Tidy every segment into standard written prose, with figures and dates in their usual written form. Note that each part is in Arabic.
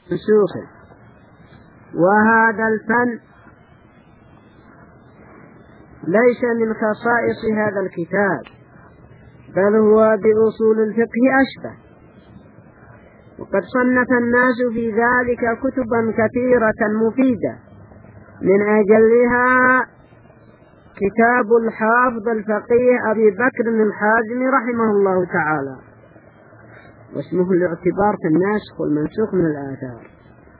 منسوخ. وهذا الفن ليس من خصائص هذا الكتاب، بل هو بأصول الفقه أشبه. وقد صنف الناس في ذلك كتبا كثيرة مفيدة، من أجلها كتاب الحافظ الفقيه أبي بكر الحازمي رحمه الله تعالى، واسمه الاعتبار في الناسخ والمنسوخ من الآثار.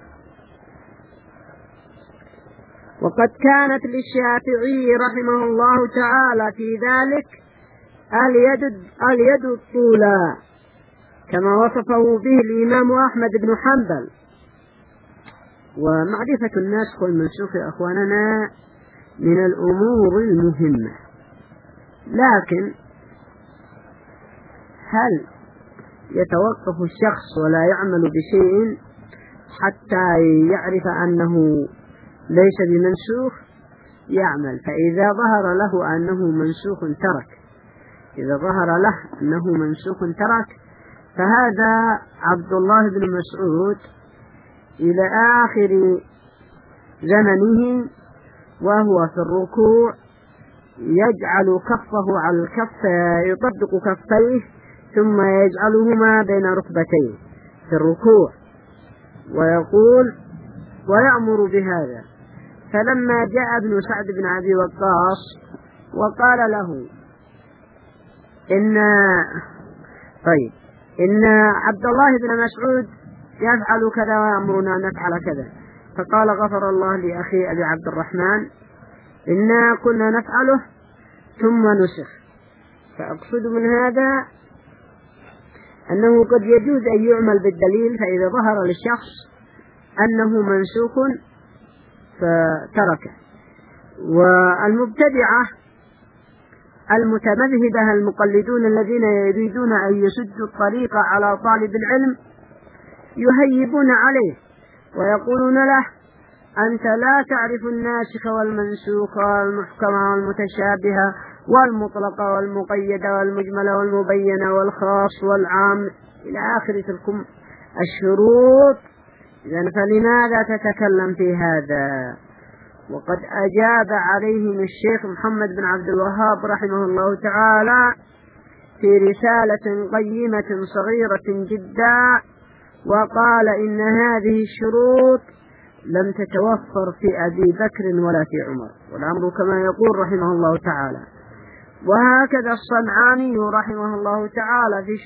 وقد كانت للشافعي رحمه الله تعالى في ذلك اليد الطولى، كما وصفه به الإمام أحمد بن حنبل. ومعرفة الناسخ والمنسوخ يا أخواننا من الأمور المهمة، لكن هل يتوقف الشخص ولا يعمل بشيء حتى يعرف أنه ليس بمنسوخ؟ يعمل، فإذا ظهر له أنه منسوخ ترك، إذا ظهر له أنه منسوخ ترك. فهذا عبد الله بن مسعود إلى آخر زمنه وهو في الركوع يجعل كفه على الكف، يطبق كفيه ثم يجعلهما بين ركبتيه في الركوع ويقول ويأمر بهذا. فلما جاء ابن سعد بن أبي وقاص وقال له إن عبد الله بن مسعود يفعل كذا ويأمرنا أن نفعل كذا، فقال غفر الله لأخي أبي عبد الرحمن إنا كنا نفعله ثم نسخ. فأقصد من هذا أنه قد يجوز أن يعمل بالدليل، فإذا ظهر للشخص أنه منسوخ فتركه. والمبتدعة المتمذهبة المقلدون الذين يريدون أن يسدوا الطريق على طالب العلم يهيبون عليه ويقولون له أنت لا تعرف الناسخ والمنسوخ والمحكم والمتشابه والمطلق والمقيد والمجمل والمبين والخاص والعام إلى آخر تلكم الشروط، إذن فلماذا تتكلم في هذا؟ وقد أجاب عليهم الشيخ محمد بن عبد الوهاب رحمه الله تعالى في رسالة قيمة صغيرة جدا، وقال إن هذه الشروط لم تتوفر في أبي بكر ولا في عمر، والأمر كما يقول رحمه الله تعالى. وهكذا الصنعاني رحمه الله تعالى في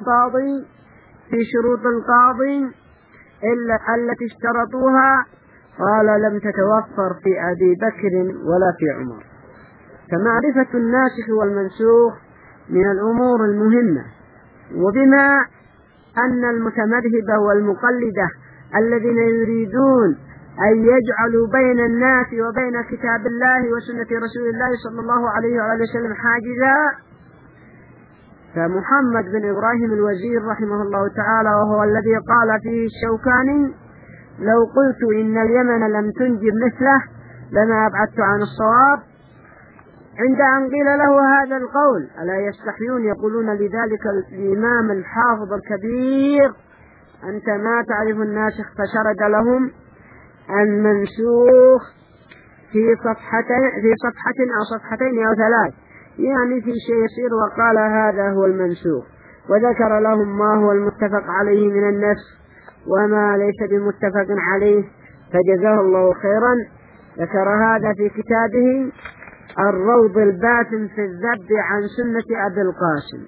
شروط القاضي إلا التي اشترطوها قال لم تتوفر في أبي بكر ولا في عمر. فمعرفة الناسخ والمنسوخ من الأمور المهمة. وبما أن المتمذهبة والمقلدة الذين يريدون أن يجعلوا بين الناس وبين كتاب الله وسنة رسول الله صلى الله عليه وآله وسلم حاجزا، فمحمد بن إبراهيم الوزير رحمه الله تعالى وهو الذي قال فيه الشوكاني لو قلت إن اليمن لم تنجب مثله لما أبعدت عن الصواب، عند أن قيل له هذا القول ألا يستحيون يقولون لذلك الإمام الحافظ الكبير أنت ما تعرف الناسخ، فشرد لهم المنسوخ في صفحة أو صفحتين أو ثلاث، يعني في شيء يسير، وقال هذا هو المنسوخ، وذكر لهم ما هو المتفق عليه من النسخ وما ليس بمتفق عليه، فجزاه الله خيرا. ذكر هذا في كتابه الروض الباسم في الذب عن سنة أبي القاسم.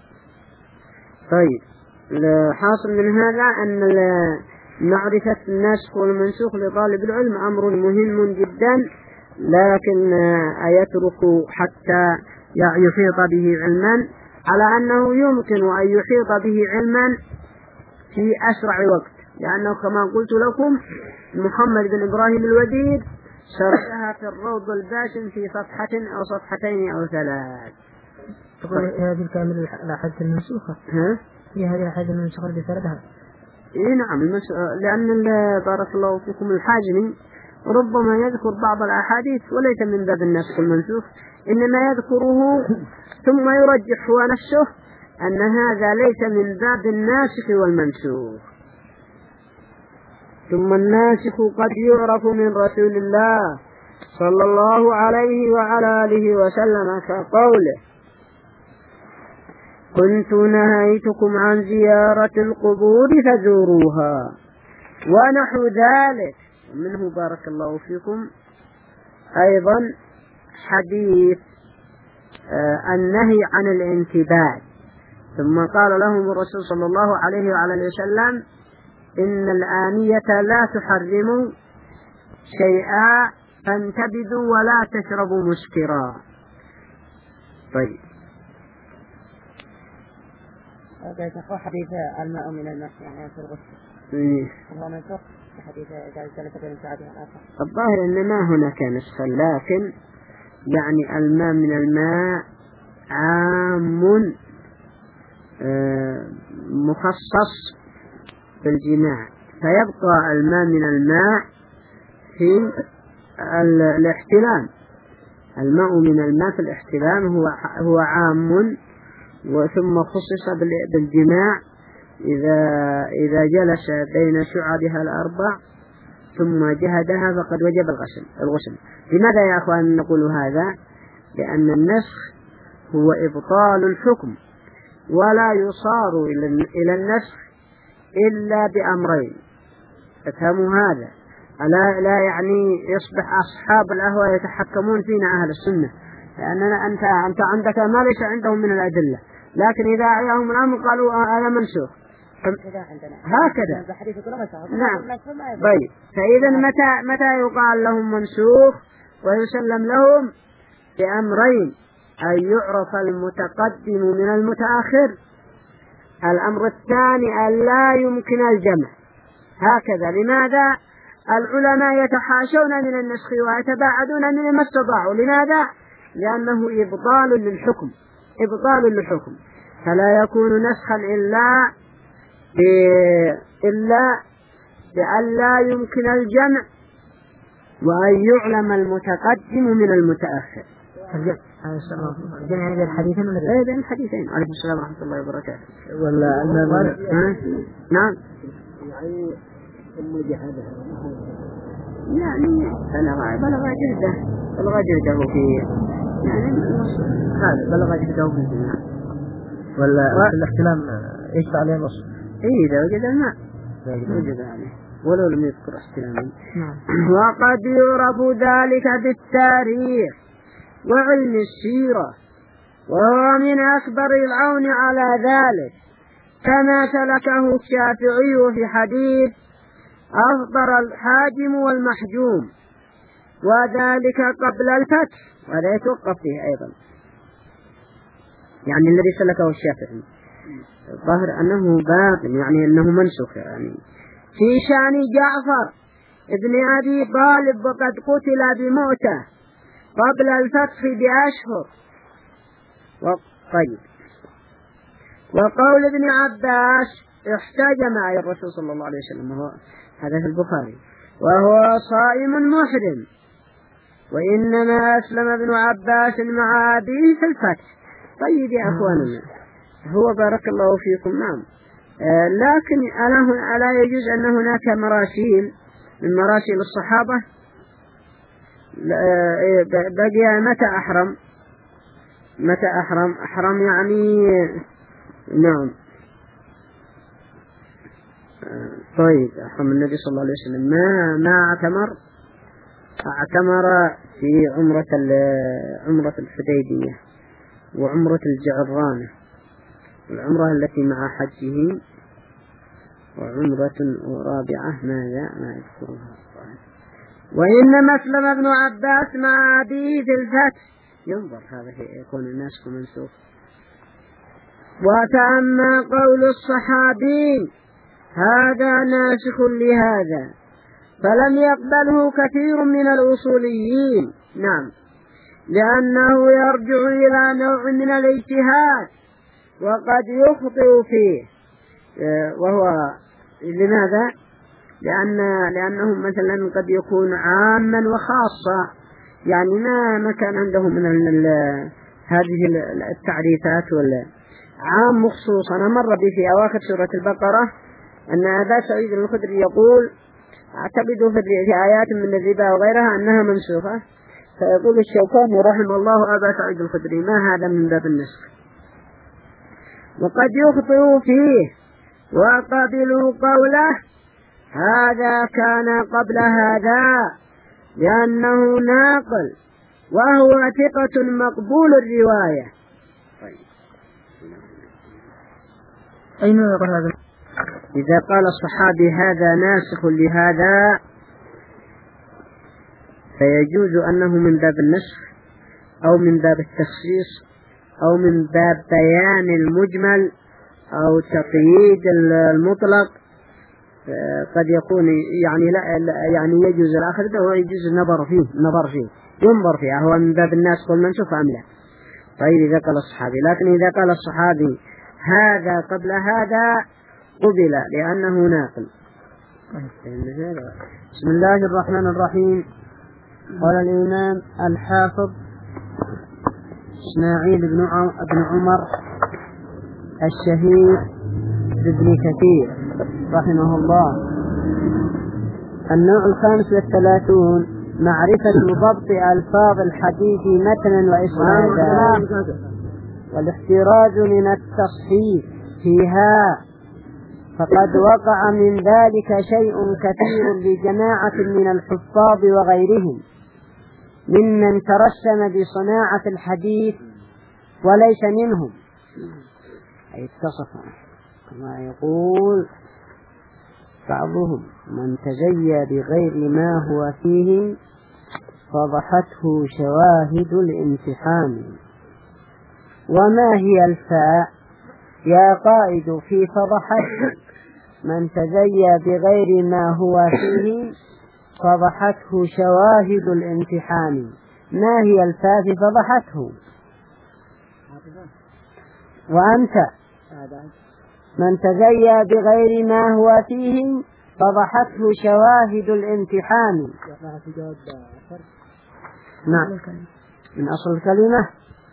طيب، الحاصل من هذا أن معرفة الناسخ والمنسوخ لطالب العلم أمر مهم جدا، لكن يترك حتى يحيط به علما، على أنه يمكن أن يحيط به علما في أسرع وقت، لأنه كما قلت لكم محمد بن إبراهيم الوزير شرحها في الروض الباسم في صفحة أو صفحتين أو ثلاث. هذه الكامل الأحاديث المنسوخة هي هذه الأحاديث المنسوخة التي سردها. إيه نعم، لأن بارك الله فيكم الحاجمي ربما يذكر بعض الأحاديث وليس من باب النسخ المنسوخ، إنما يذكره ثم يرجح هو نفسه أن هذا ليس من باب الناسخ والمنسوخ. ثم الناسخ قد يعرف من رسول الله صلى الله عليه وعلى آله وسلم كقوله: كنت نهيتكم عن زيارة القبور فزوروها، ونحو ذلك. منه بارك الله فيكم أيضا حديث النهي عن الانتباه. ثم قال لهم الرسول صلى الله عليه وعلى آله وسلم: إن الآنية لا تحرم شيئا فانتبذوا ولا تشربوا مسكرا. طيب، حديث الماء من الماء يعني في الغسل هو منسوخ في حديث جلسة بن سعد الآخر. الظاهر أن ما هنا كان نسخا، لكن يعني الماء من الماء عام مخصص بالجماع، فيبقى الماء من الماء في الاحتلام. الماء من الماء في الاحتلام هو عام، وثم خصص بالجماع إذا جلس بين شعبها الأربع ثم جهدها فقد وجب الغسل. لماذا يا أخوان نقول هذا؟ لأن النسخ هو إبطال الحكم، ولا يصار إلى النسخ إلا بأمرين. افهموا هذا، لا يعني يصبح أصحاب الأهواء يتحكمون فينا أهل السنة، لأننا أنت عندك ما ليس عندهم من الأدلة، لكن إذا أعياهم الأمر قالوا هذا منسوخ. هكذا. نعم. طيب، فإذا متى يقال لهم منسوخ ويسلم لهم؟ بأمرين: أن يعرف المتقدم من المتأخر، الأمر الثاني أن لا يمكن الجمع. هكذا. لماذا؟ العلماء يتحاشون من النسخ ويتباعدون منه ما استطاعوا. لماذا؟ لأنه إبطال للحكم، فلا يكون نسخا إلا بأن لا يمكن الجمع، وأن يعلم المتقدم من المتأخر. جمع بين الحديثين ولا بين الحديثين؟ عليكم السلام ورحمة الله وبركاته. ولا نعم. يعني ثم جهدها يعني بلغ جهده في يعني هذا بلغ جهده في الجماع. ولا الاحتلام يشفع عليه النص. إذا وجد الماء وجد عليه ولو لم يذكر احتلاما. وقد يعرف ذلك بالتاريخ وعلم السيرة، وهو من أكبر العون على ذلك، كما سلكه الشافعي في حديث أفطر الحاجم والمحجوم، وذلك قبل الفتح. وهذا يتوقف فيه أيضا، يعني الذي سلكه الشافعي الظاهر أنه باطل، يعني أنه منسوخ. يعني في شأن جعفر ابن أبي طالب وقد قتل بموته قبل الفتح بأشهر. طيب، وقول ابن عباس احتجم معي الرسول صلى الله عليه وسلم، هذا في البخاري، وهو صائم محرم، وإنما أسلم ابن عباس مع أبيه في الفتح. طيب يا أخواننا، هو بارك الله فيكم. نعم، لكن ألا يجوز أن هناك مراسيل من مراسيل الصحابة بقي متى أحرم يعني. نعم. طيب، أحرم النبي صلى الله عليه وسلم ما اعتمر في عمرة الحديبية وعمرة الجعرانة، العمرة التي مع حجه، وعمرة رابعة ما يذكرها. وإنما أسلم ابن عباس مع أبيه في الفتح. ينظر هذا يكون الناسخ منسوخ. وتأمى قول الصحابي هذا ناسخ لهذا، فلم يقبله كثير من الأصوليين. نعم، لأنه يرجع إلى نوع من الاجتهاد وقد يخطئ فيه. وهو لماذا؟ لأنه مثلا قد يكون عاما وخاصة، يعني ما كان عندهم من هذه التعريفات، ولا عام مخصوص. أنا مر بي في أواخر سورة البقرة أن أبا سعيد الخدري يقول اعتقدوا في آيات من الربا وغيرها أنها منسوخة. فيقول الشوكاني رحمه الله أبا سعيد الخدري ما هذا من باب النسخ، وقد يخطئ فيه وقبلوا قوله هذا كان قبل هذا لأنه ناقل وهو ثقة مقبول الرواية. أين يقول هذا؟ إذا قال الصحابي هذا ناسخ لهذا فيجوز أنه من باب النسخ أو من باب التخصيص أو من باب بيان المجمل أو تقييد المطلق. قد يكون يعني لا يعني يجوز الآخر ده ويجوز النظر فيه ينظر فيه هو من باب الناسخ والمنسوخ أم لا. طيب إذا قال الصحابي، لكن إذا قال الصحابي هذا قبل هذا قبل لأنه ناقل. بسم الله الرحمن الرحيم. قال الإمام الحافظ إسماعيل بن عمر الشهير بابن كثير رحمه الله: النوع 35 معرفة ضبط ألفاظ الحديث متنا وإسنادا والاحتراز من التصحيح فيها، فقد وقع من ذلك شيء كثير لجماعة من الحفاظ وغيرهم ممن ترسم بصناعة الحديث وليس منهم، أي اتصف كما يقول بعضهم: من تزيى بغير ما هو فيه فضحته شواهد الامتحان. وما هي الفاء يا قائد في فضحته؟ من تزيى بغير ما هو فيه فضحته شواهد الامتحان. ما هي الفاء في فضحته؟ وأنت من تزيى بغير ما هو فيه فضحته شواهد الامتحان. نعم، من أصل الكلمة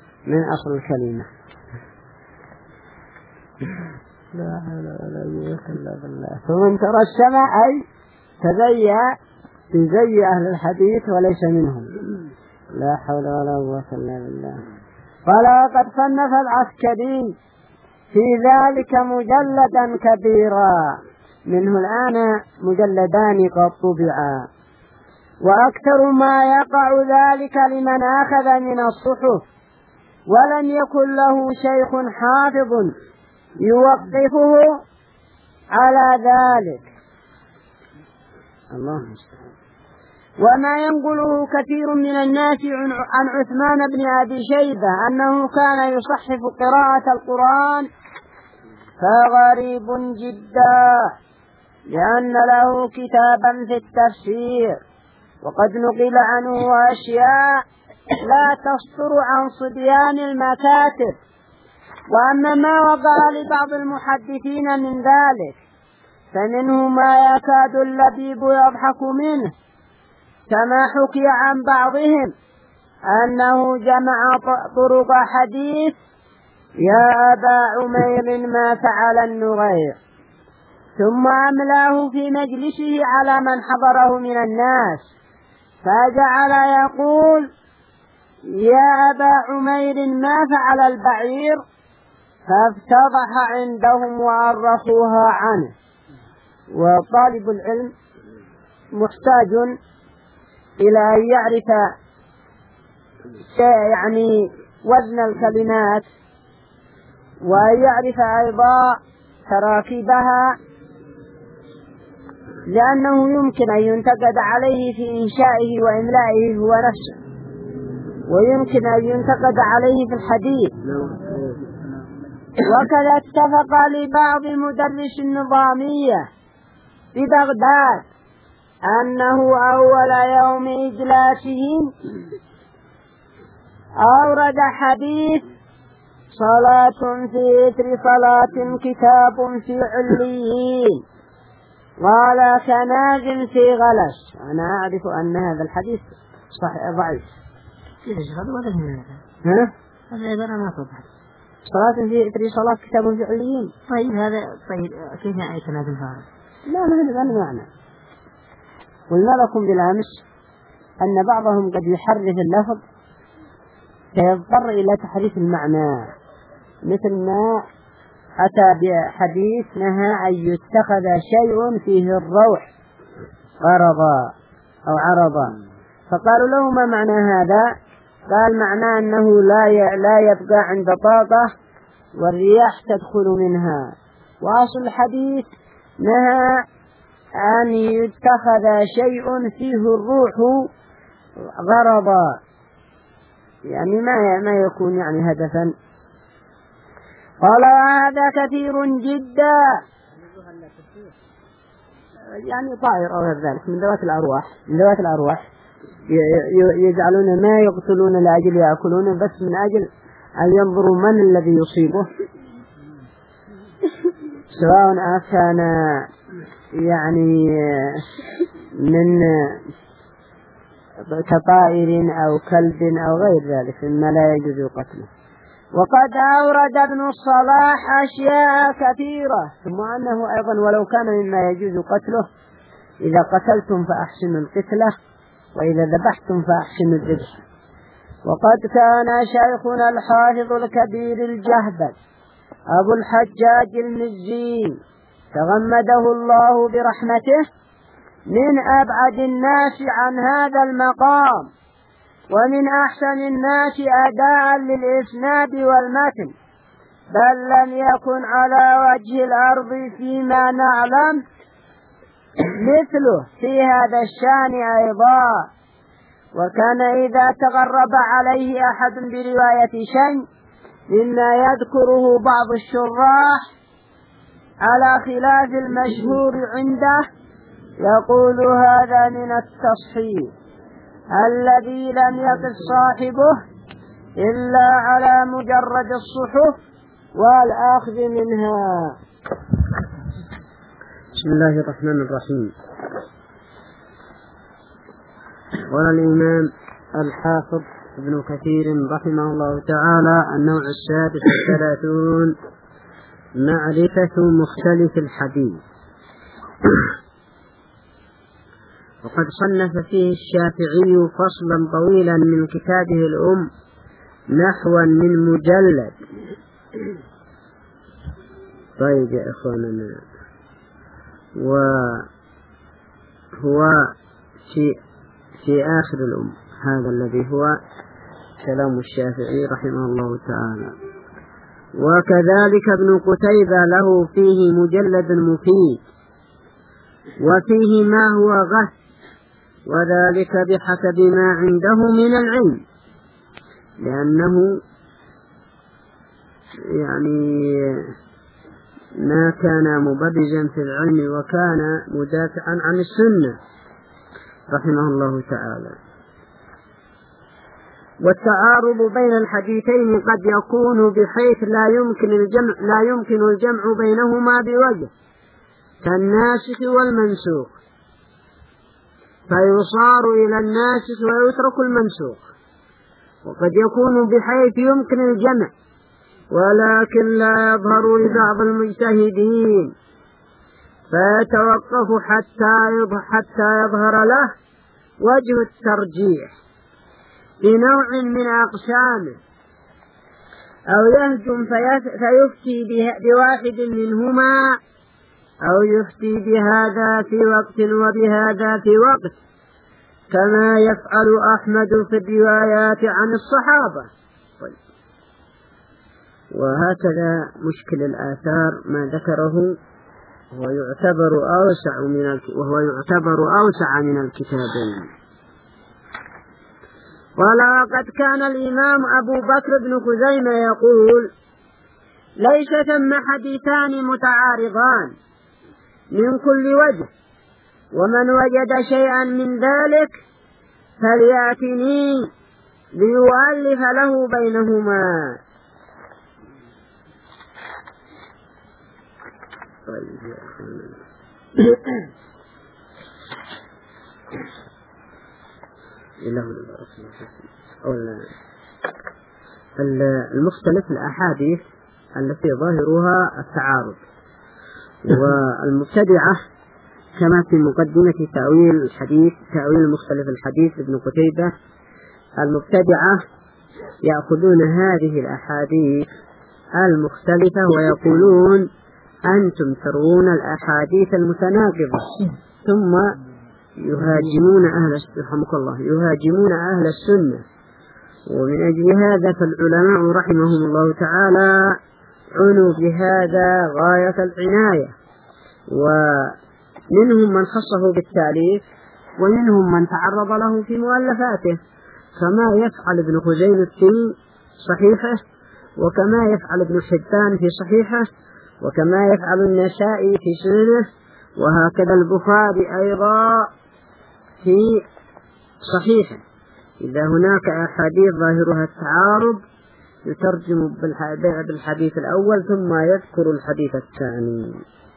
لا حول ولا قوة إلا بالله. فمن ترسم أي تزيى بزي أهل الحديث وليس منهم. لا حول ولا قوة إلا بالله. قال: وقد صنف العسكري في ذلك مجلدا كبيرا، منه الآن مجلدان قد طبعا، وأكثر ما يقع ذلك لمن أخذ من الصحف ولم يكن له شيخ حافظ يوقفه على ذلك. الله المستعان. وما ينقله كثير من الناس عن عثمان بن أبي شيبة أنه كان يصحف قراءة القرآن فغريب جدا، لأن له كتابا في التفسير، وقد نقل عنه أشياء لا تصدر عن صبيان المكاتب. وأما ما وقع لبعض المحدثين من ذلك فمنه ما يكاد اللبيب يضحك منه، كما حكي عن بعضهم أنه جمع طرق حديث يا أبا عمير ما فعل النغير، ثم أملاه في مجلسه على من حضره من الناس، فجعل يقول يا أبا عمير ما فعل البعير، فافتضح عندهم وعرفوها عنه. وطالب العلم محتاج إلى أن يعرف يعني وزن الكلمات، وأن يعرف أيضا تراكيبها، لأنه يمكن أن ينتقد عليه في إنشائه وإملائه هو نفسه، ويمكن أن ينتقد عليه في الحديث. وكذا اتفق لبعض مدرس النظامية في بغداد أنه أول يوم إجلاسهم أورد حديث صلاة في إثر صلاة كتاب في عليين، قال كناز في غلس. أنا أعرف أن هذا الحديث صحيح ضعيف. هذا ما صدق. صلاة في إثر صلاة كتاب في عليين. طيب هذا طيب كيف يعني كناز فارغ؟ لا ما هذا المعنى. قلنا لكم بالأمس أن بعضهم قد يحرف اللفظ فيضطر إلى تحريف المعنى، مثل ما أتى بحديث نهى أن يتخذ شيء فيه الروح غرضا أو عرضا، فقالوا له ما معنى هذا؟ قال معناه أنه لا يبقى عند طاقة والرياح تدخل منها، وأصل الحديث نهى أن يتخذ شيء فيه الروح غرضا، يعني ما يكون يعني هدفا. قال هذا كثير جدا، يعني طائر أو غير ذلك من ذوات الأرواح يجعلون ما يقتلون لأجل يأكلون، بس من أجل أن ينظروا من الذي يصيبه، سواء كان يعني من كطائر أو كلب أو غير ذلك مما لا يجوز قتله. وقد أورد ابن الصلاح أشياء كثيرة، ثم أنه أيضا ولو كان مما يجوز قتله إذا قتلتم فأحسنوا القتلة وإذا ذبحتم فأحسنوا الذبح. وقد كان شيخنا الحافظ الكبير الجهبذ أبو الحجاج المزي تغمده الله برحمته من أبعد الناس عن هذا المقام، ومن أحسن الناس أداء للإسناد والمتن، بل لم يكن على وجه الأرض فيما نعلم مثله في هذا الشان أيضا. وكان إذا تغرب عليه أحد برواية شيء مما يذكره بعض الشراح على خلاف المشهور عنده يقول هذا من التصحيح الذي لم يقف صاحبه إلا على مجرد الصحف والأخذ منها. بسم الله الرحمن الرحيم. قال الإمام الحافظ ابن كثير رحمه الله تعالى: النوع 36 معرفة مختلف الحديث. وقد صنف فيه الشافعي فصلا طويلا من كتابه الأم نحوا من مجلد. طيب يا إخواننا، وهو في آخر الأم، هذا الذي هو كلام الشافعي رحمه الله تعالى. وكذلك ابن قتيبة له فيه مجلد مفيد وفيه ما هو غث، وذلك بحسب ما عنده من العلم، لأنه يعني ما كان مبرزا في العلم وكان مدافعا عن السنة رحمه الله تعالى. والتعارض بين الحديثين قد يكون بحيث لا يمكن الجمع بينهما بوجه، كالناسخ والمنسوخ، فيصار إلى الناسخ ويترك المنسوخ. وقد يكون بحيث يمكن الجمع ولكن لا يظهر لبعض المجتهدين، فيتوقف حتى يظهر له وجه الترجيح بنوع من أقسامه، أو يهجم فيفتي بواحد منهما، أو يفتي بهذا في وقت وبهذا في وقت، كما يفعل أحمد في الروايات عن الصحابة. وهكذا مشكل الآثار ما ذكره وهو يعتبر أوسع من الكتابين. ولقد كان الإمام أبو بكر بن خزيمة يقول: ليس ثم حديثان متعارضان من كل وجه، ومن وجد شيئا من ذلك فليأتني ليؤلف له بينهما. المختلف الأحاديث التي ظاهرها التعارض، والمبتدعة كما في مقدمة تأويل الحديث، تأويل مختلف الحديث ابن قتيبة، المبتدعة يأخذون هذه الأحاديث المختلفة ويقولون أنتم تروون الأحاديث المتناقضة، ثم يهاجمون أهل السنة. ومن أجل هذا فالعلماء رحمهم الله تعالى عنوا بهذا غاية العناية، ومنهم من خصه بالتأليف ومنهم من تعرض له في مؤلفاته، كما يفعل ابن خزيمة في صحيحه، وكما يفعل ابن حبان في صحيحه، وكما يفعل النسائي في سننه، وهكذا البخاري أيضا في صحيحه. إذا هناك أحاديث ظاهرها التعارض يترجم بالحديث الأول ثم يذكر الحديث الثاني.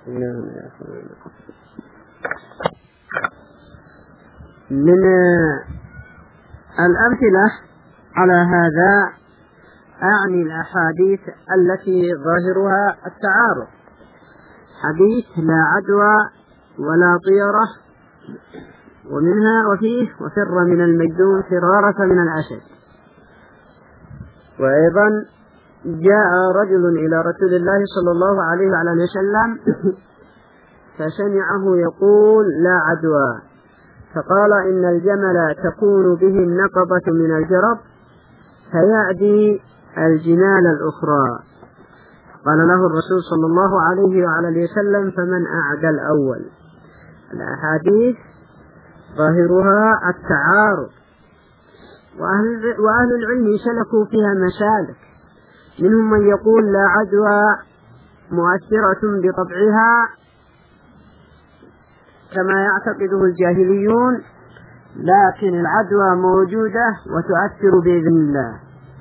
من الأمثلة على هذا أعني الأحاديث التي ظاهرها التعارض: حديث لا عدوى ولا طيرة، وفيه وفر من المجذوم فرارة من الأسد. وأيضا جاء رجل إلى رسول الله صلى الله عليه وعلى وسلم فسمعه يقول لا عدوى، فقال إن الجمل تكون به النقبة من الجرب فيعدي الجمال الأخرى. قال له الرسول صلى الله عليه وعلى وسلم فمن أعدى الأول. الأحاديث ظاهرها التعارض، وأهل العلم سلكوا فيها مسالك، منهم من يقول لا عدوى مؤثرة بطبعها كما يعتقده الجاهليون، لكن العدوى موجودة وتؤثر بإذن الله.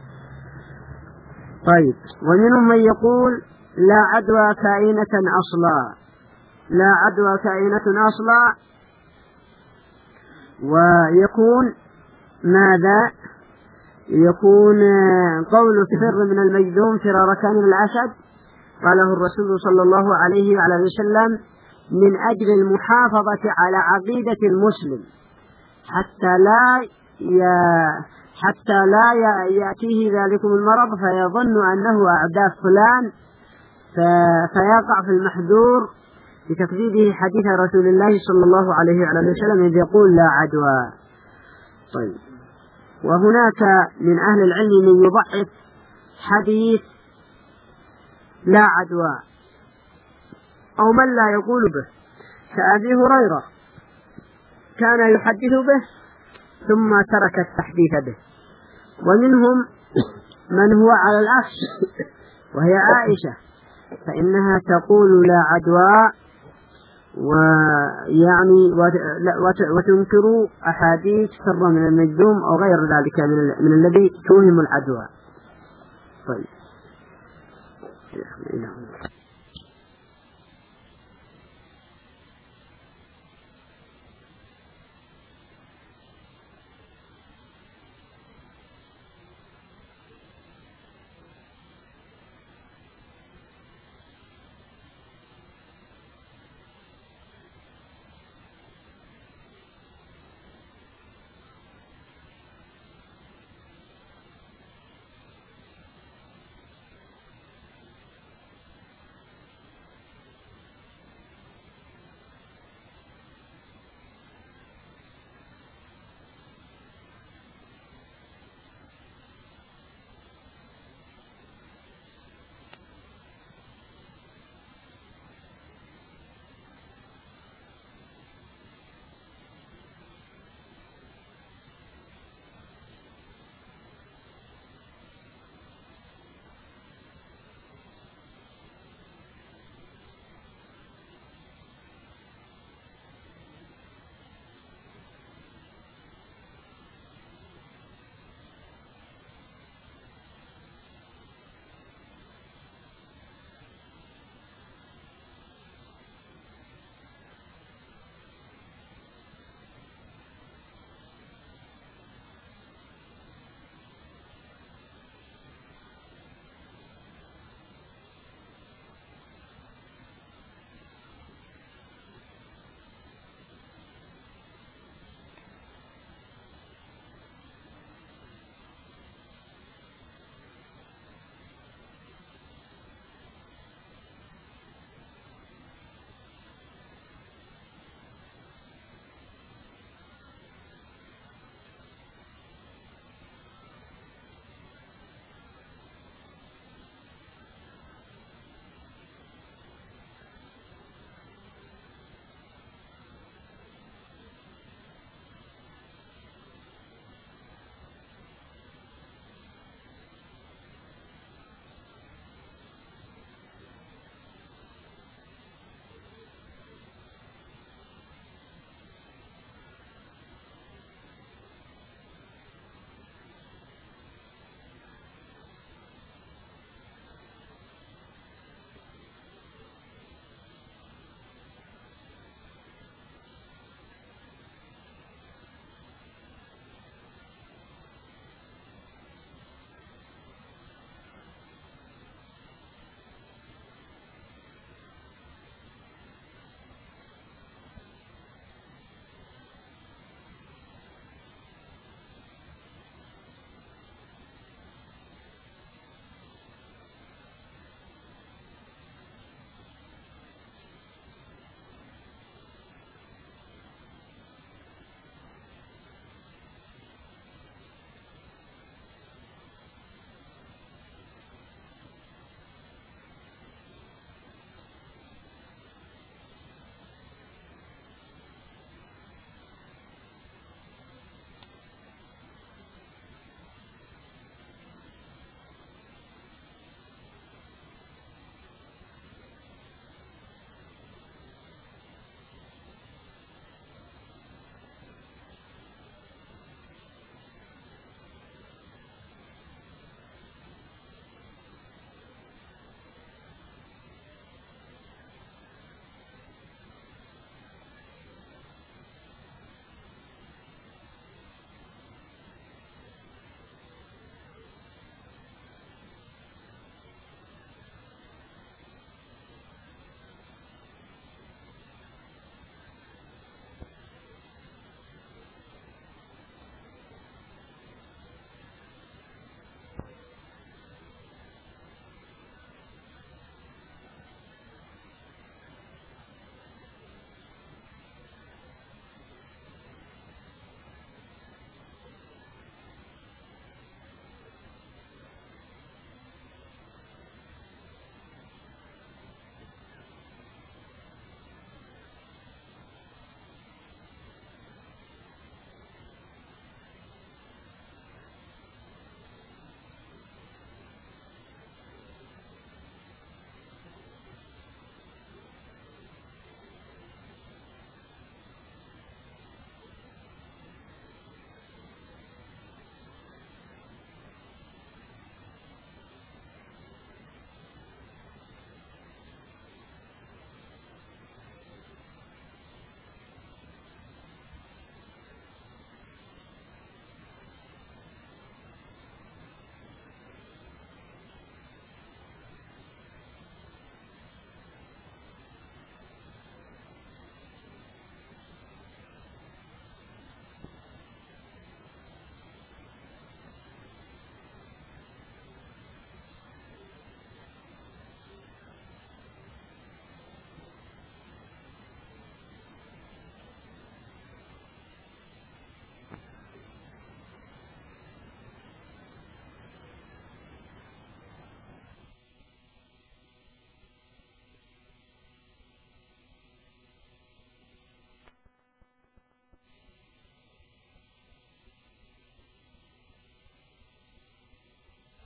طيب، ومنهم من يقول لا عدوى كائنة أصلا، لا عدوى كائنة أصلا، ويكون ماذا؟ يكون قول فر من المجذوم فرارة من الأسد قاله الرسول صلى الله عليه وعلى وسلم من أجل المحافظة على عقيدة المسلم حتى لا يأتيه ذلكم المرض فيظن أنه أعداء فلان فيقع في المحذور بتكذيبه حديث رسول الله صلى الله عليه وعلى وسلم إذ يقول لا عدوى. طيب، وهناك من أهل العلم من يضعف حديث لا عدوى أو من لا يقول به، كأبي هريرة كان يحدث به ثم ترك التحديث به. ومنهم من هو على العكس وهي عائشة، فإنها تقول لا عدوى وتنكر أحاديث فر من المجذوم أو غير ذلك من الذي توهم العدوى. طيب،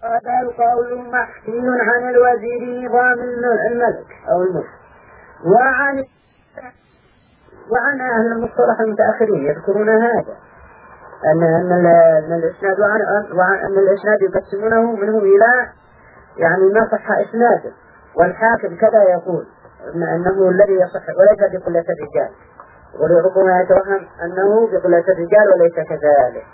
هذا القول محكي عن الوزير نظام الملك أو الملك، وعن أهل المصطلح المتأخرين يذكرون هذا أن الإسناد وأن الإسناد يقسمونه منهم إلى يعني ما صح إسناده، والحاكم كذا يقول أنه الذي يصح وليس بقلة الرجال، وربما يتوهم أنه بقلة الرجال وليس كذلك.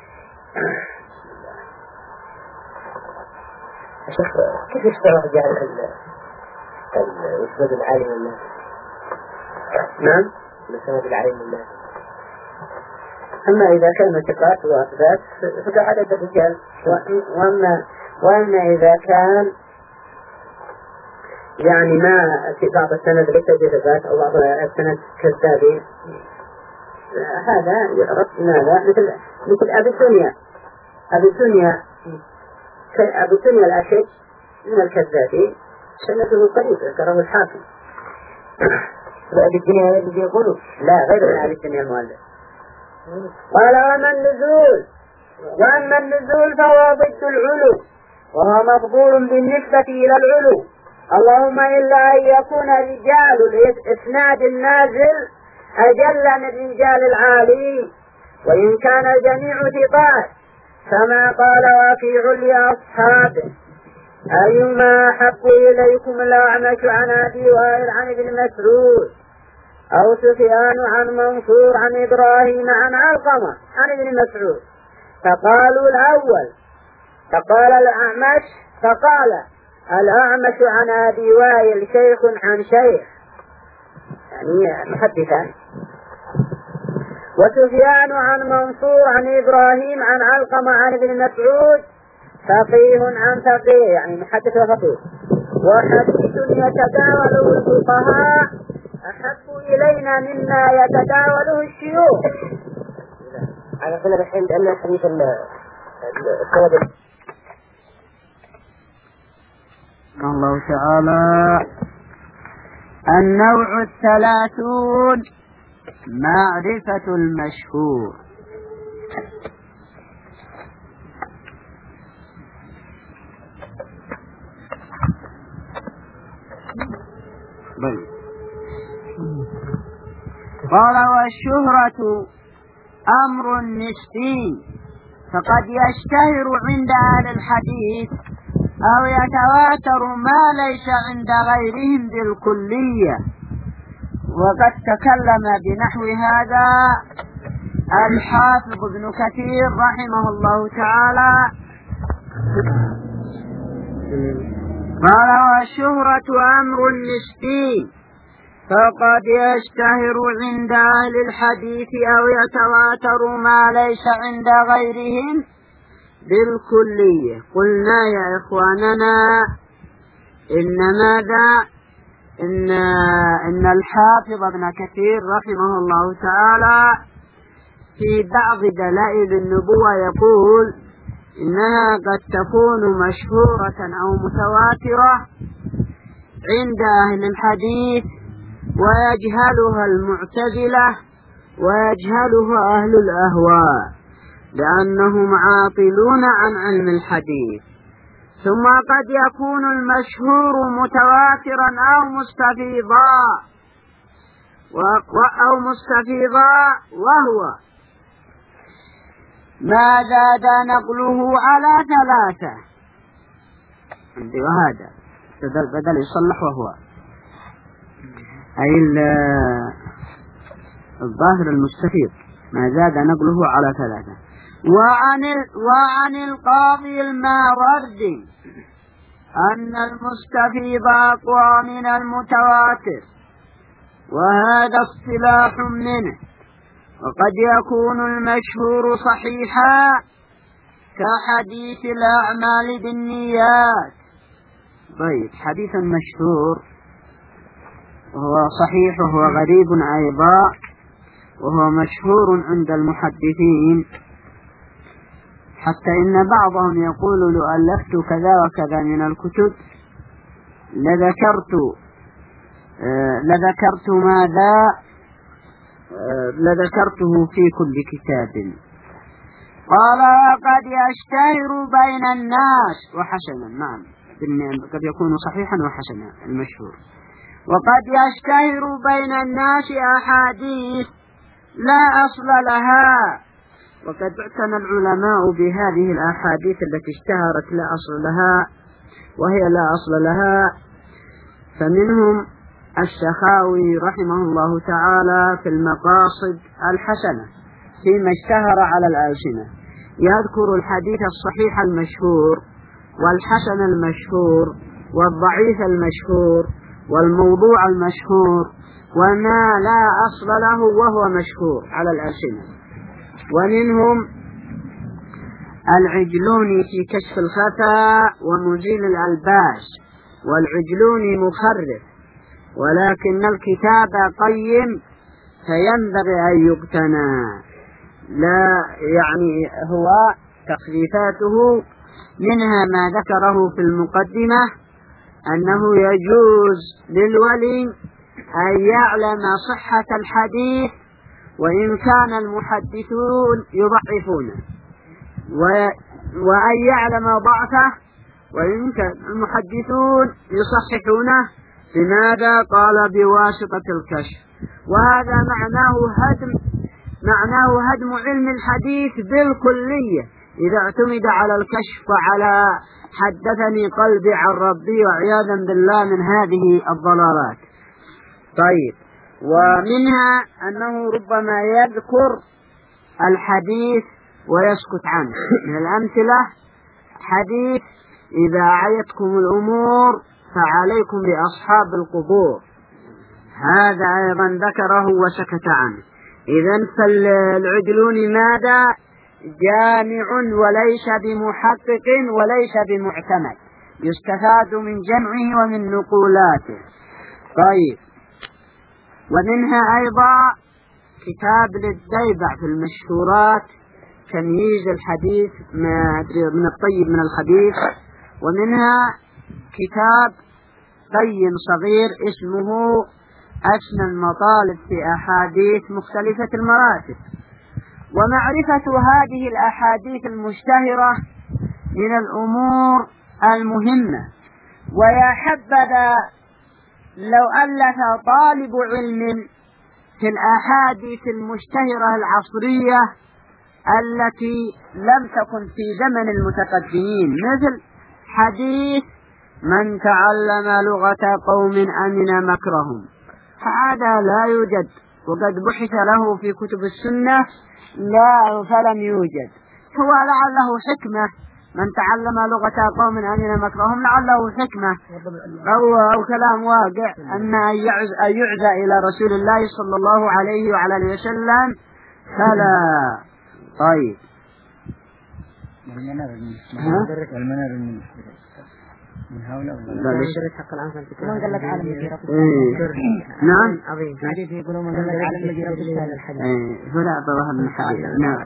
شوف كيف يشترط جهل الإسناد العالم الناس؟ نعم، الإسناد العالم الناس. أما إذا كان ثقات وأثبات فكعدد الرجال، وأما إذا كان يعني ما في بعض السند ليس بثبات أو بعض السند كذابين، هذا يعرف ماذا مثل أبي الدنيا الأشج من الكذابين سنده قريب ذكره الحاكم. أبي الدنيا الذي يقوله لا غير أبي الدنيا المؤلف. قال وأما النزول فهو ضد العلو، وهو مفضول بالنسبة إلى العلو، اللهم إلا أن يكون رجال الإسناد النازل أجل من رجال العالي، وإن كان الجميع ثقات كما قال وكيع لأصحابه أيما أحب إليكم الأعمش عن أبي وائل عن ابن مسعود أو سفيان عن منصور عن إبراهيم عن علقمة عن ابن مسعود، فقالوا الأول، فقال الأعمش عن أبي وائل شيخ عن شيخ يعني محدثان، وسفيان عن منصور عن إبراهيم عن علقمة عن ابن مسعود فقيه عن فقيه يعني محدث وفقيه، وحديث يتداوله الفقهاء أحب إلينا مما يتداوله الشيوخ. على كل الحين أن حديث السند الله تعالى. النوع 30 معرفة المشهور. قال والشهرة أمر نسبي، فقد يشتهر عند أهل الحديث أو يتواتر ما ليس عند غيرهم بالكلية، وقد تكلم بنحو هذا الحافظ ابن كثير رحمه الله تعالى. قال والشهرة أمر نسبي، فقد يشتهر عند أهل الحديث أو يتواتر ما ليس عند غيرهم بالكلية. قلنا يا إخواننا إن الحافظ ابن كثير رحمه الله تعالى في بعض دلائل النبوة يقول إنها قد تكون مشهورة أو متواترة عند أهل الحديث ويجهلها المعتزلة ويجهلها أهل الأهواء لأنهم عاطلون عن علم الحديث. ثم قد يكون المشهور متواترا أو مستفيضا وهو ما زاد نقله على 3. وهذا بدل يصلح وهو أي الظاهر المستفيض ما زاد نقله على 3. وعن القاضي الماوردي أن المستفيض أقوى من المتواتر، وهذا اصطلاح منه. وقد يكون المشهور صحيحا كحديث الأعمال بالنيات. طيب حديث مشهور وهو صحيح وهو غريب أيضا وهو مشهور عند المحدثين، حتى إن بعضهم يقول لو ألفت كذا وكذا من الكتب لذكرته في كل كتاب. قال قد يشتهر بين الناس وحسنا. نعم قد يكون صحيحا وحسنا المشهور. وقد يشتهر بين الناس أحاديث لا أصل لها، وقد اعتنى العلماء بهذه الأحاديث التي اشتهرت لا أصل لها وهي لا أصل لها. فمنهم السخاوي رحمه الله تعالى في المقاصد الحسنة فيما اشتهر على الألسنة، يذكر الحديث الصحيح المشهور والحسن المشهور والضعيف المشهور والموضوع المشهور وما لا أصل له وهو مشهور على الألسنة. ومنهم العجلوني في كشف الخفا ومزيل الألباس، والعجلوني مخرف ولكن الكتاب قيم فينبغي أن يقتنى. لا يعني هو تخليفاته منها ما ذكره في المقدمة أنه يجوز للولي أن يعلم صحة الحديث وإن كان المحدثون يضعفونه، وأن يعلم ضعفه وإن كان المحدثون يصححونه. لماذا؟ قال بواسطة الكشف. وهذا معناه هدم علم الحديث بالكلية إذا اعتمد على الكشف وعلى حدثني قلبي عن ربي وعياذا بالله من هذه الضلالات. طيب، ومنها أنه ربما يذكر الحديث ويسكت عنه. من الأمثلة حديث إذا عيتكم الأمور فعليكم بأصحاب القبور، هذا أيضا ذكره وسكت عنه. إذن فالعجلون ماذا؟ جامع وليس بمحقق وليس بمعتمد، يستفاد من جمعه ومن نقولاته. طيب، ومنها أيضا كتاب للديبع في المشهورات تمييز الحديث من الطيب من الخبيث. ومنها كتاب قيم صغير اسمه أسنى المطالب في أحاديث مختلفة المراتب. ومعرفة هذه الأحاديث المشتهرة من الأمور المهمة. ويا حبذا لو ألف طالب علم في الأحاديث المشتهرة العصرية التي لم تكن في زمن المتقدمين، مثل حديث من تعلم لغة قوم أمن مكرهم، هذا لا يوجد، وقد بحث له في كتب السنة فلم يوجد. هو لعله حكمة، من تعلم لغة قوم أمن مكرهم لعله حكمة أو كلام واقع، أما أن يعزى إلى رسول الله صلى الله عليه وعلى اله وسلم فلا. طيب، من هؤلاء من قال لك عالم يجي رب نعم حديث يقولون من قال لك عالم يجي رب هذا الحديث فلا ظهر من الحديث. نعم،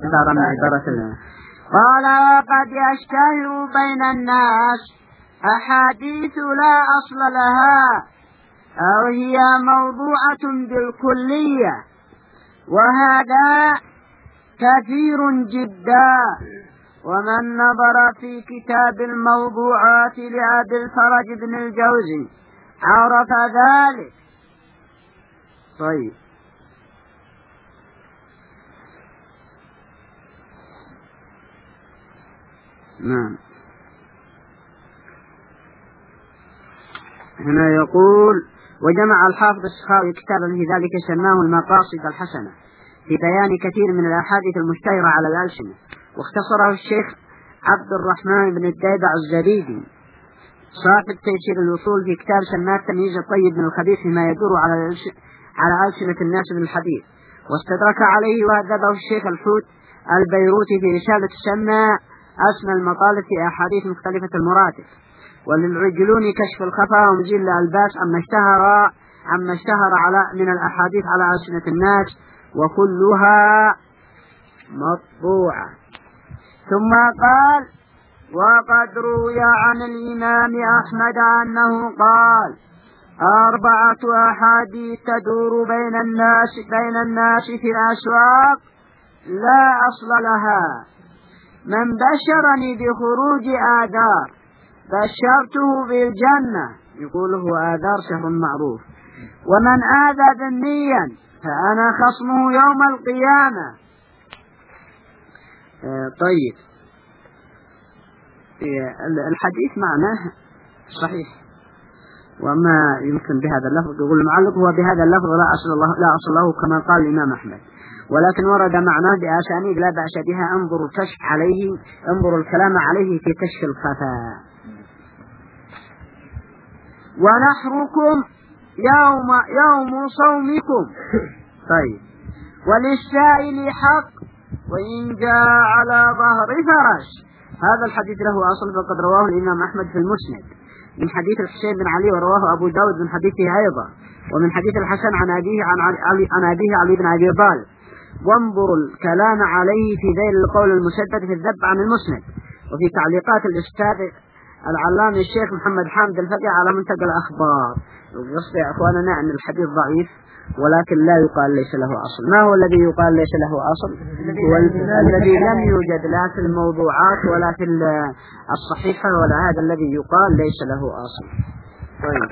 قال وقد يشتهر بين الناس أحاديث لا أصل لها أو هي موضوعة بالكلية، وهذا كثير جدا. ومن نظر في كتاب الموضوعات لأبي الفرج بن الجوزي عرف ذلك. طيب، نعم، هنا يقول وجمع الحافظ السخاوي كتابا في ذلك سماه المقاصد الحسنة في بيان كثير من الأحاديث المشتهرة على الألسنة، واختصره الشيخ عبد الرحمن بن الديبع الزبيدي صاحب تيسير الوصول في كتاب سماه تمييز الطيب من الخبيث فيما يدور على ألسنة الناس من الحديث، واستدرك عليه وهذبه الشيخ الحوت البيروتي في رسالة تسمى أسنى المطالب في أحاديث مختلفة المراتب. وللعجلون كشف الخفا ومزيل الألباس عما اشتهر من الأحاديث على ألسنة الناس، وكلها مطبوعة. ثم قال وقد روي عن الإمام أحمد أنه قال 4 أحاديث تدور بين الناس في الأسواق لا أصل لها، من بشرني بخروج آذار بشرته بالجنة، يقول هو آذار شهر معروف. ومن آذى ذميا فأنا خصمه يوم القيامة. طيب، الحديث معناه صحيح، وما يمكن بهذا اللفظ. يقول المعلق هو بهذا اللفظ لا أصل له كما قال الإمام أحمد، ولكن ورد معناه بأسانيد لا بأس بها. انظروا الكلام عليه في كشف الخفاء. ونحركم يوم صومكم. طيب، وللسائل حق وإن جاء على ظهر فرس. هذا الحديث له أصل، فقد رواه الإمام أحمد في المسند من حديث الحسين بن علي، ورواه أبو داود من حديثه أيضا، ومن حديث الحسن عن أبيه علي بن أبي طالب. وانظروا الكلام عليه في ذيل القول المسدد في الذب عن المسند، وفي تعليقات الأستاذ العلامة الشيخ محمد حامد الفقيه على منتقى الأخبار. القصد يا أخواننا أن الحديث ضعيف، ولكن لا يقال ليس له أصل. ما هو الذي يقال ليس له أصل؟ هو الذي لم يوجد لا في الموضوعات ولا في الصحيحة، ولا هذا الذي يقال ليس له أصل. طيب،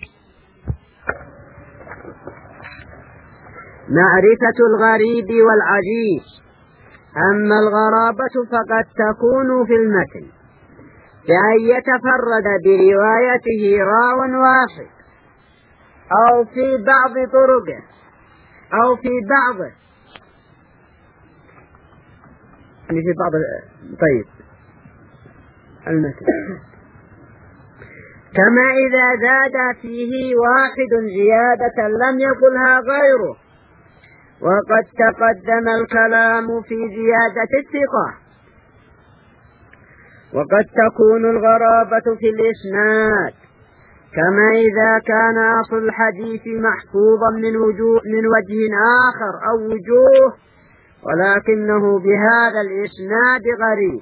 معرفة الغريب والعجيب. أما الغرابة فقد تكون في المتن بأن يتفرد بروايته راو واحد، أو في بعض طرقه، أو في بعضه، يعني في بعض. طيب، المتن كما إذا زاد فيه واحد زيادة لم يقلها غيره. وقد تقدم الكلام في زيادة الثقة. وقد تكون الغرابة في الإسناد، كما إذا كان أصل الحديث محفوظا من وجه آخر أو وجوه، ولكنه بهذا الإسناد غريب.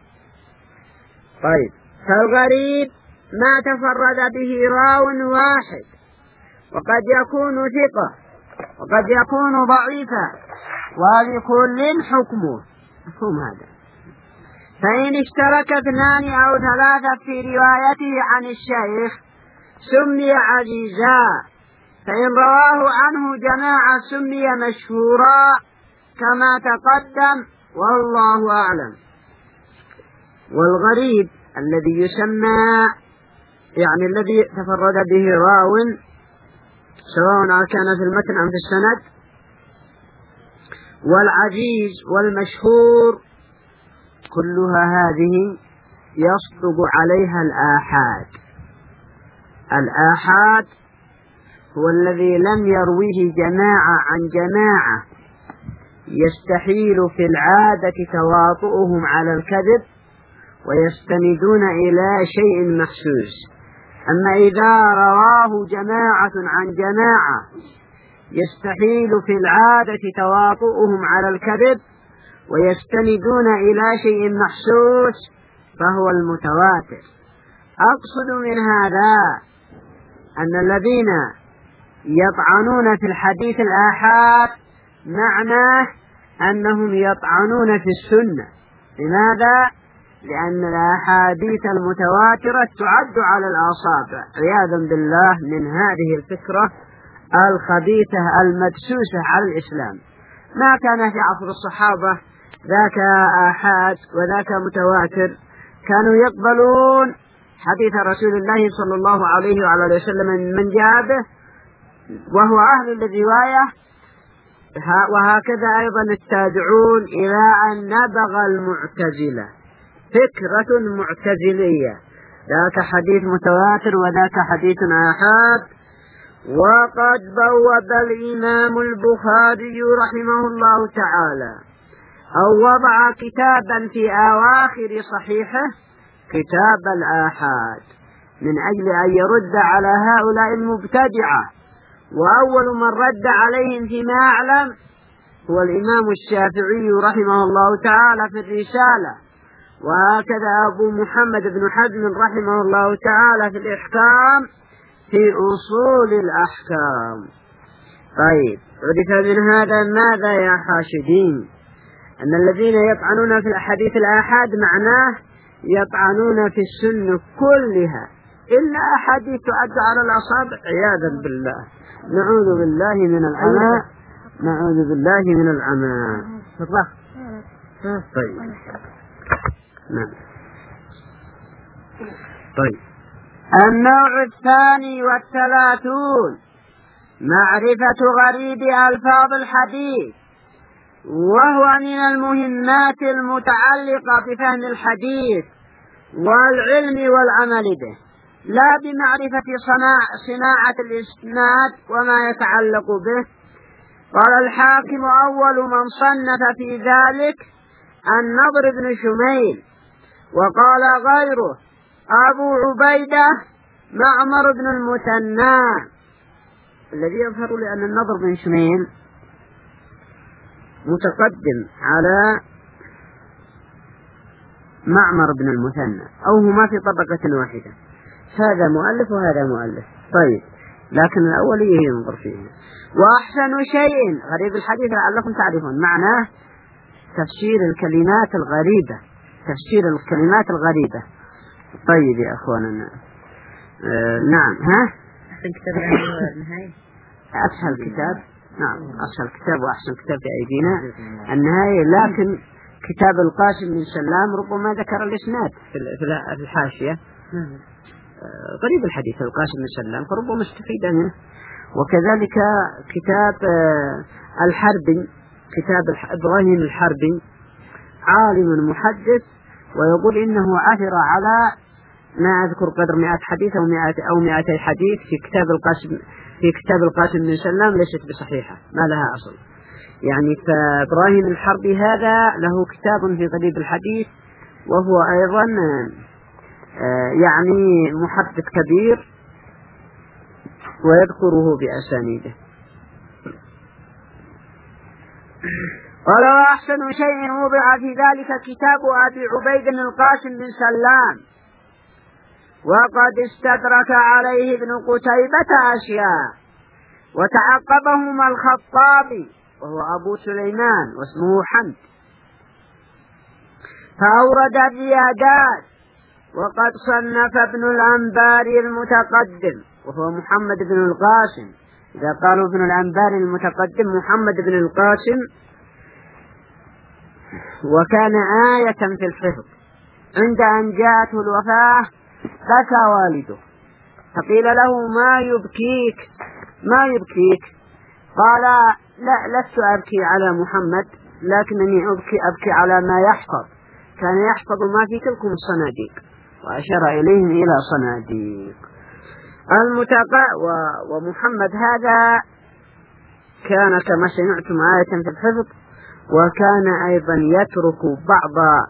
طيب، فالغريب ما تفرد به راو واحد، وقد يكون ثقة وقد يكون ضعيفا، ولكل حكمه. مفهوم هذا؟ فإن اشترك اثنان أو ثلاثة في روايته عن الشيخ سمي عزيزا، فإن رواه عنه جماعة سمي مشهورا كما تقدم، والله أعلم. والغريب الذي يسمى يعني الذي تفرد به راو سواء كان في المتن أم في السند، والعزيز والمشهور، كلها هذه يصدق عليها الآحاد. الآحاد هو الذي لم يرويه جماعة عن جماعة يستحيل في العادة تواطؤهم على الكذب ويستندون إلى شيء محسوس. أما إذا رواه جماعة عن جماعة يستحيل في العادة تواطؤهم على الكذب ويستندون إلى شيء محسوس فهو المتواتر. أقصد من هذا أن الذين يطعنون في الحديث الآحاد معناه أنهم يطعنون في السنة. لماذا؟ لأن الأحاديث المتواترة تعد على الأصابع عياذا بالله من هذه الفكرة الخبيثة المدسوسة على الإسلام. ما كان في عصر الصحابة ذاك آحاد وذاك متواتر، كانوا يقبلون حديث رسول الله صلى الله عليه وعلى وسلم من جاء به وهو أهل الرواية، وهكذا أيضا التابعون إلى أن نبغ المعتزلة فكرة معتزلية، ذاك حديث متواتر وذاك حديث آحاد. وقد بوب الإمام البخاري رحمه الله تعالى أو وضع كتابا في أواخر صحيحه كتاب الآحاد من أجل أن يرد على هؤلاء المبتدعة، وأول من رد عليهم فيما أعلم هو الإمام الشافعي رحمه الله تعالى في الرسالة، وهكذا أبو محمد بن حزم رحمه الله تعالى في الإحكام في أصول الأحكام. طيب، عرف من هذا ماذا يا حاشدين؟ أن الذين يطعنون في الأحاديث الآحاد معناه يطعنون في السنة كلها إلا أحاديث تعد على الأصابع عياذا بالله. نعوذ بالله من العمى، نعوذ بالله من العمى. طيب نعم. طيب النوع الثاني والثلاثون معرفة غريب ألفاظ الحديث، وهو من المهمات المتعلقة بفهم الحديث والعلم والعمل به، لا بمعرفة صناعة الإسناد وما يتعلق به. قال الحاكم أول من صنف في ذلك النضر بن شميل، وقال غيره أبو عبيدة معمر بن المثنى. الذي يظهر لأن النضر بن شميل متقدم على معمر بن المثنى، أو هما في طبقة واحدة، هذا مؤلف وهذا مؤلف. طيب لكن الأولية ينظر فيها. وأحسن شيء غريب الحديث لعلكم تعرفون معناه تفسير الكلمات الغريبة، تفسير الكلمات الغريبة. طيب يا أخواننا نعم أسهل كتاب، نعم أسهل كتاب وأحسن كتاب في أيدينا النهاية، لكن كتاب القاسم بن سلام ربما ذكر الإسناد في الحاشية غريب الحديث القاسم بن سلام فربما استفيد منه. وكذلك كتاب الحربي، كتاب إبراهيم الحربي عالم محدث، ويقول إنه عثر على ما أذكر قدر 100 حديث أو 200 حديث في كتاب القاسم بن سلام ليست بصحيحة، ما لها أصل. يعني فإبراهيم الحربي هذا له كتاب في غريب الحديث، وهو أيضا يعني محدث كبير ويذكره بأسانيده. قال وأحسن شيء وضع في ذلك كتاب أبي عبيد القاسم بن سلام، وقد استدرك عليه ابن قتيبة أشياء، وتعقبهما الخطابي وهو أبو سليمان واسمه حمد، فأورد الزيادات. وقد صنف ابن الأنباري المتقدم وهو محمد بن القاسم، إذا قالوا ابن الأنباري المتقدم محمد بن القاسم، وكان آية في الحفظ. عند أن جاءته الوفاة بكى والده، فقيل له ما يبكيك؟ قال لا، لست أبكي على محمد، لكنني أبكي على ما يحفظ، كان يحفظ ما في تلكم الصناديق، وأشار إليهم إلى صناديق ومحمد هذا كان كما سمعتم آية في الحفظ، وكان أيضا يترك بعض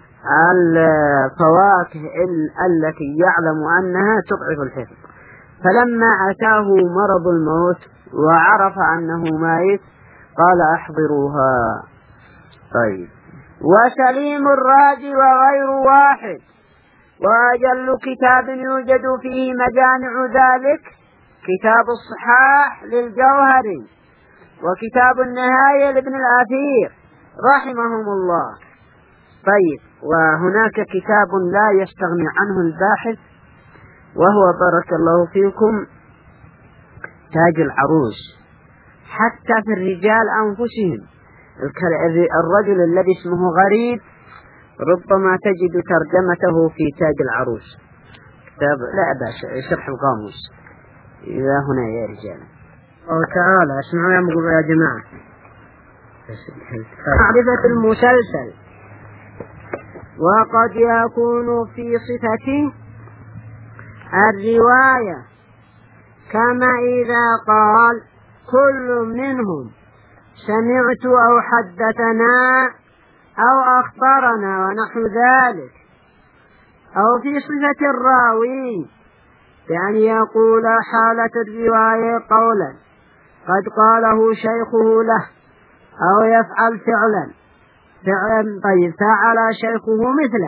الفواكه التي يعلم أنها تضعف الحفظ. فلما أتاه مرض الموت وعرف أنه ميت قال أحضروها. طيب وسليم الراجي وغير واحد. وأجل كتاب يوجد فيه مجامع ذلك كتاب الصحاح للجوهري، وكتاب النهاية لابن الأثير رحمهم الله. طيب وهناك كتاب لا يستغني عنه الباحث، وهو بارك الله فيكم تاج العروس. حتى في الرجال أنفسهم الرجل الذي اسمه غريب ربما تجد ترجمته في تاج العروس، كتاب لا بأس شرح القاموس إذا هنا يا رجال. تعالى اسمعوا يا جماعة. معرفة المسلسل، وقد يكون في صفة الرواية، كما إذا قال كل منهم سمعت أو حدثنا أو أخبرنا ونحو ذلك، أو في صفة الراوي بأن يقول حالة الرواية قولا قد قاله شيخه له، أو يفعل فعلا طيب فعل شيخه مثله،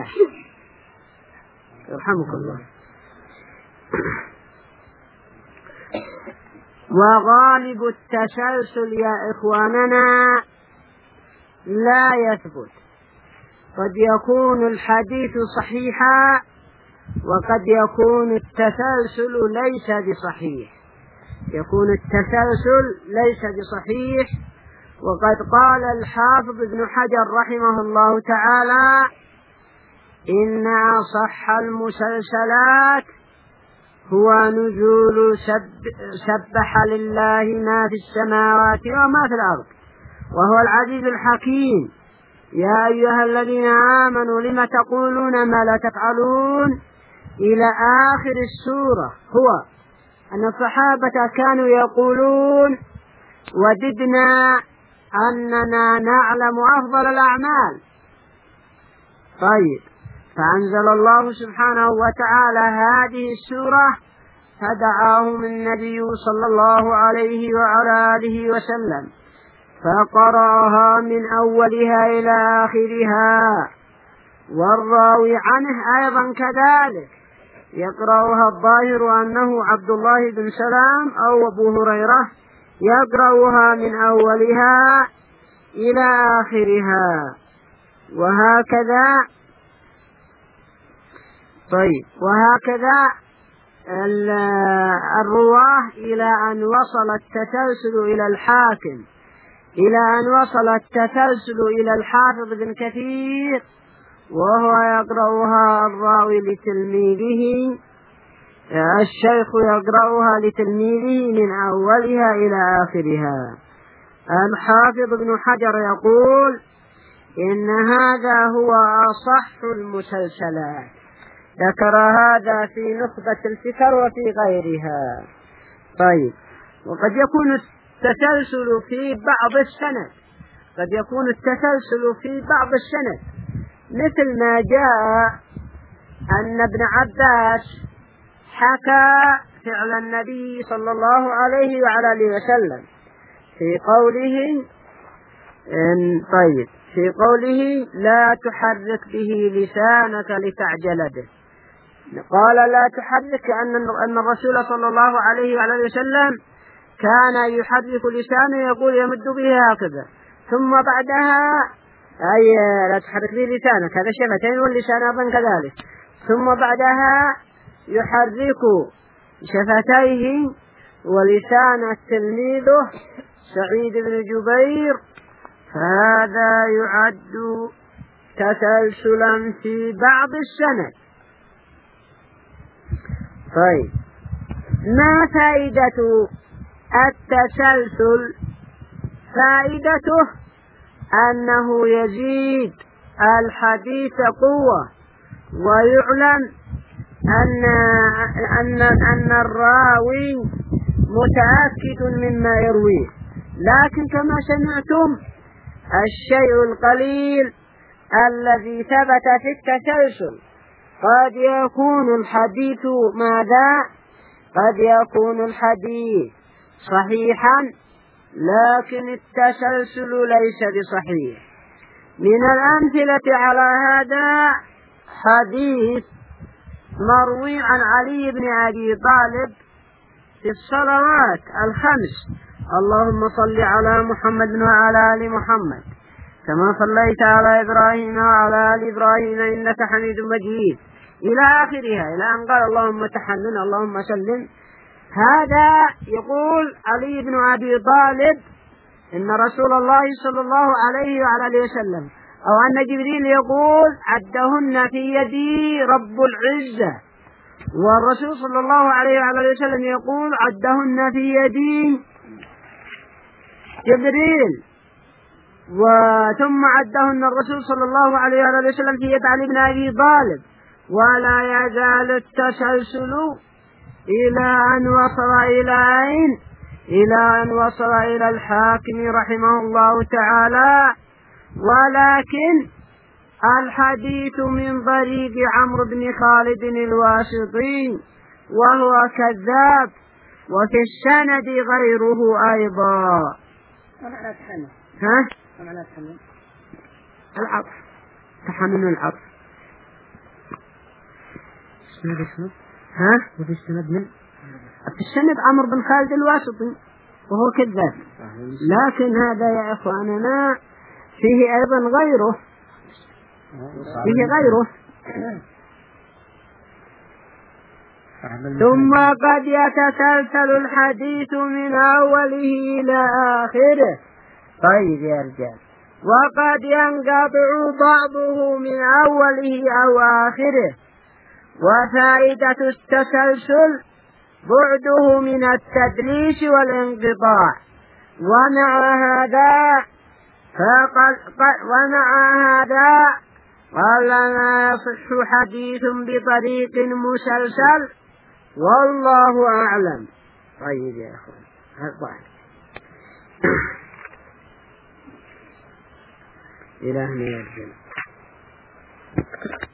يرحمك الله. وغالب التسلسل يا إخواننا لا يثبت. قد يكون الحديث صحيحا وقد يكون التسلسل ليس بصحيح، يكون التسلسل ليس بصحيح. وقد قال الحافظ ابن حجر رحمه الله تعالى: إن أصح المسلسلات هو نزول سبح لله ما في السماوات وما في الأرض وهو العزيز الحكيم. يا أيها الذين آمنوا لم تقولون ما لا تفعلون إلى آخر السورة. هو أن الصحابة كانوا يقولون: وددنا أننا نعلم أفضل الأعمال. طيب، فأنزل الله سبحانه وتعالى هذه السورة فدعاهم النبي صلى الله عليه وعلى آله وسلم فقرأها من أولها إلى آخرها، والراوي عنه أيضا كذلك يقرأها الظاهر أنه عبد الله بن سلام أو أبو هريرة، يقرأها من أولها إلى آخرها، وهكذا. طيب، وهكذا الرواه إلى أن وصل التسلسل إلى الحاكم، إلى أن وصل التسلسل إلى الحافظ بن كثير، وهو يقرأها الراوي لتلميذه، الشيخ يقرأها لتلميذه من أولها إلى آخرها. الحافظ ابن حجر يقول: إن هذا هو أصح المسلسلات. ذكر هذا في نخبة الفكر وفي غيرها. طيب، وقد يكون التسلسل في بعض السند، قد يكون التسلسل في بعض السند، مثل ما جاء أن ابن عباس حكى فعل النبي صلى الله عليه وعلى آله وسلم في قوله طيب، في قوله: لا تحرك به لسانك لتعجل به. قال: لا تحرك، أن الرسول صلى الله عليه وعلى آله وسلم كان يحرك لسانه، يقول يمد به هكذا، ثم بعدها أي لا تحرك به لسانك، هذا شفتين واللسان أيضا كذلك، ثم بعدها يحرك شفتيه ولسان تلميذه سعيد بن جبير، فهذا يعد تسلسلا في بعض السند. طيب، ما فائدة التسلسل؟ فائدته أنه يزيد الحديث قوة، ويعلم أن الراوي متأكد مما يرويه. لكن كما سمعتم، الشيء القليل الذي ثبت في التسلسل قد يكون الحديث ماذا؟ قد يكون الحديث صحيحا، لكن التسلسل ليس بصحيح. من الأمثلة على هذا حديث مروي عن علي بن أبي طالب في الصلوات الخمس: اللهم صل على محمد وعلى آل محمد كما صليت على إبراهيم وعلى آل إبراهيم إنك حميد مجيد، إلى آخرها، إلى أن قال اللهم تحنن اللهم سلم. هذا يقول علي بن أبي طالب إن رسول الله صلى الله عليه وعلى آله وسلم، أو أن جبريل يقول: عدهن في يدي رب العزة، والرسول صلى الله عليه وعلى آله وسلم يقول: عدهن في يدي جبريل، وثم عدهن الرسول صلى الله عليه وعلى آله وسلم في يد علي بن أبي طالب. ولا يزال التسلسل إلى أن وصل إلى أين؟ إلى أن وصل إلى الحاكم رحمه الله تعالى. ولكن الحديث من طريق عمرو بن خالد الواسطي وهو كذاب، وفي السند غيره أيضا. ها؟ العطف، تحمل العطف. ها؟ وفي السند من؟ في السند عمرو بن خالد الواسطي وهو كذاب. لكن هذا يا إخواننا فيه أيضا غيره، ثم قد يتسلسل الحديث من أوله إلى آخره. طيب يا رجال، وقد ينقطع بعضه من أوله أو آخره. وفائدة التسلسل بعده من التدليس والانقطاع. ومع هذا قال لا يصح حديث بطريق مسلسل والله أعلم. طيب يا أخوان، إلهنا يرجل.